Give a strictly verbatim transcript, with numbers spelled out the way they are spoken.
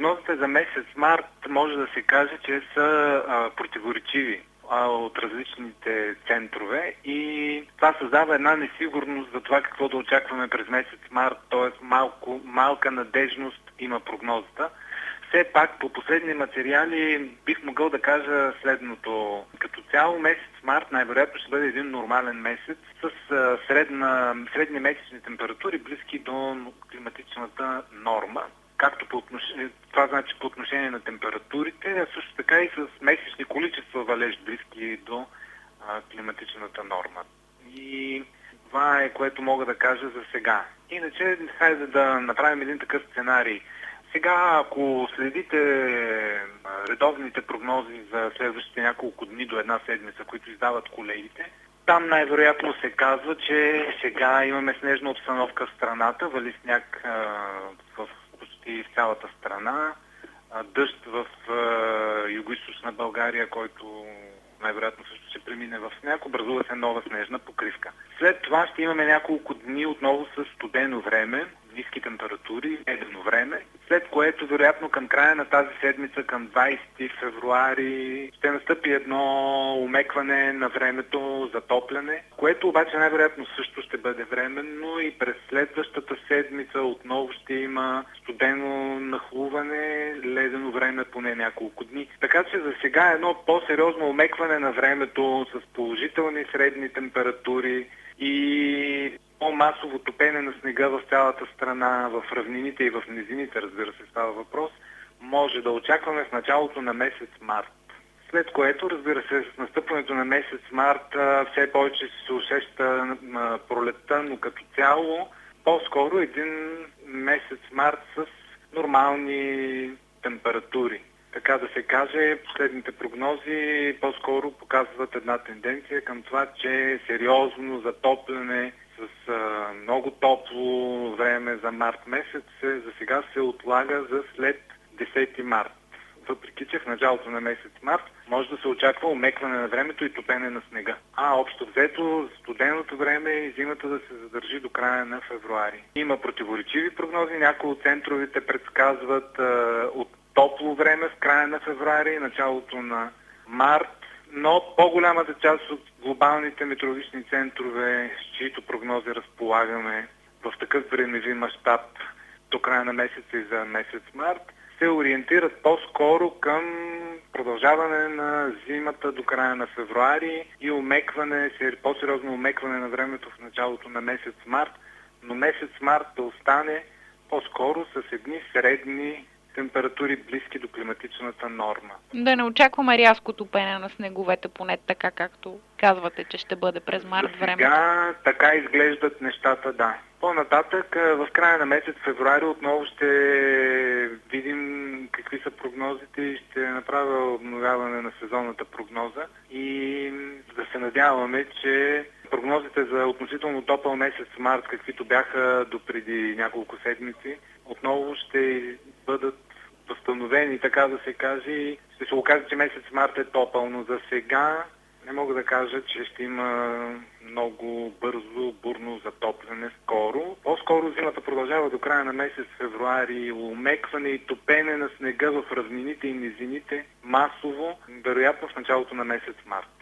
Прогнозите за месец март може да се каже, че са а, противоречиви а, от различните центрове и това създава една несигурност за това какво да очакваме през месец март, т.е. малко, малка надежност има прогнозата. Все пак по последни материали бих могъл да кажа следното. Като цяло месец март най-вероятно ще бъде един нормален месец с а, средна, средни месечни температури близки до климатичната норма. Както по отношение, това значи по отношение на температурите, а също така и с месечни количества валеж близки до а, климатичната норма. И това е, което мога да кажа за сега. Иначе, хайде да направим един такъв сценарий. Сега, ако следите редовните прогнози за следващите няколко дни до една седмица, които издават колегите, там най-вероятно се казва, че сега имаме снежна обстановка в страната, вали сняг а, в почти в цялата страна, а, дъжд в а, югоизточна България, който най-вероятно също ще премине в сняг, образува се нова снежна покривка. След това ще имаме няколко дни отново с студено време, ниски температури, ледено време, след което вероятно към края на тази седмица, към двадесети февруари, ще настъпи едно умекване на времето, затопляне, което обаче най-вероятно също ще бъде временно и през следващата седмица отново ще има студено нахлуване, ледено време поне няколко дни. Така че за сега едно по-сериозно умекване на времето с положителни средни температури и по-масово топене на снега в цялата страна, в равнините и в низините, разбира се, става въпрос, може да очакваме в началото на месец март. След което, разбира се, с настъпването на месец март все повече се усеща пролетта, но като цяло по-скоро един месец март с нормални температури. Така да се каже, последните прогнози по-скоро показват една тенденция към това, че сериозно затопляне с а, много топло време за март месец се, за сега се отлага за след десети март. Въпреки че в началото на месец март може да се очаква умекване на времето и топене на снега. А общо взето студеното време и зимата да се задържи до края на февруари. Има противоречиви прогнози, някои от центровете предсказват а, от топло време в края на февруари и началото на март, но по-голямата част от глобалните метеорологични центрове, с чието прогнози разполагаме в такъв времеви мащаб до края на месеца и за месец март, се ориентират по-скоро към продължаване на зимата до края на февруари и умекване, по-сериозно умекване на времето в началото на месец март, но месец март да остане по-скоро с едни средни температури близки до климатичната норма. Да не очакваме рязко топене на снеговете, поне така както казвате, че ще бъде през март времето. Сега така изглеждат нещата, да. По-нататък, в края на месец февруари отново ще видим какви са прогнозите и ще направя обновяване на сезонната прогноза и да се надяваме, че прогнозите за относително топъл месец март, каквито бяха допреди няколко седмици, отново ще бъдат възстановени, така да се каже, и ще се окаже, че месец март е топъл, но за сега не мога да кажа, че ще има много бързо, бурно затопляне скоро. По-скоро зимата продължава до края на месец февруари, умекване и топене на снега в равнините и низините масово, вероятно в началото на месец март.